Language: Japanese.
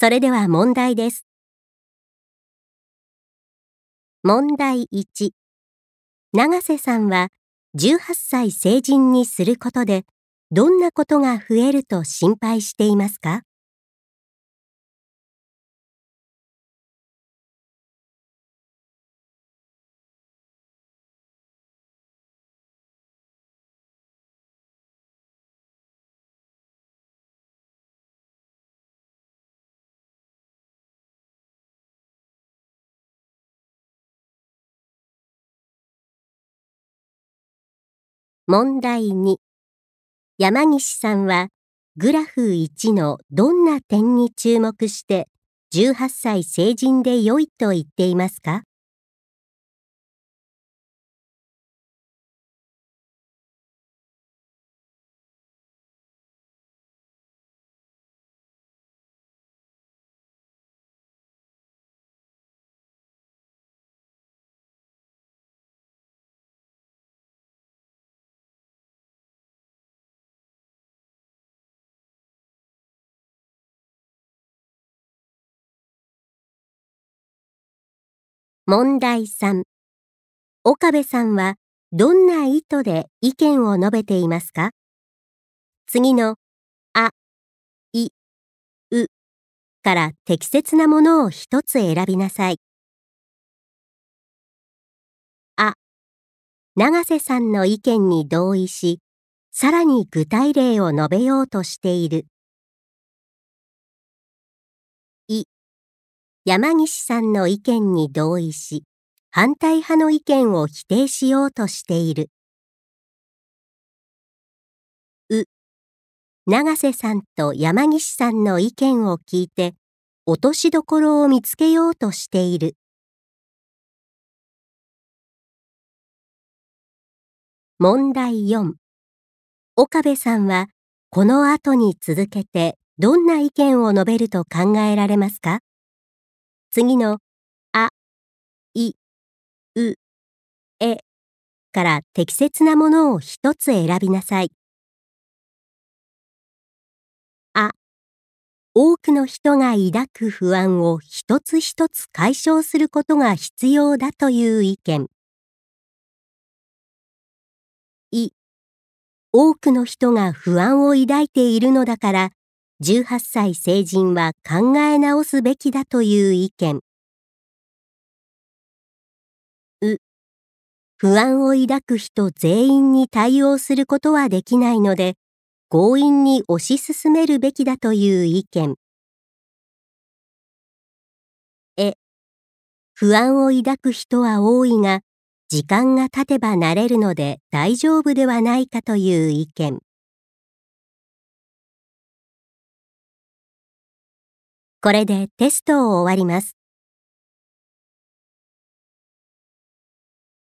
それでは問題です。問題1、永瀬さんは18歳成人にすることでどんなことが増えると心配していますか？問題2、山岸さんはグラフ1のどんな点に注目して18歳成人で良いと言っていますか？問題3、岡部さんはどんな意図で意見を述べていますか？次のあ、い、うから適切なものを一つ選びなさい。あ、永瀬さんの意見に同意し、さらに具体例を述べようとしている。い、山岸さんの意見に同意し、反対派の意見を否定しようとしている。う、永瀬さんと山岸さんの意見を聞いて、落としどころを見つけようとしている。問題4、岡部さんはこの後に続けてどんな意見を述べると考えられますか？次のあ、い、う、えから適切なものを一つ選びなさい。あ、多くの人が抱く不安を一つ一つ解消することが必要だという意見。い、多くの人が不安を抱いているのだから、18歳成人は考え直すべきだという意見。う、不安を抱く人全員に対応することはできないので、強引に推し進めるべきだという意見。不安を抱く人は多いが、時間が経てば慣れるので大丈夫ではないかという意見。これでテストを終わります。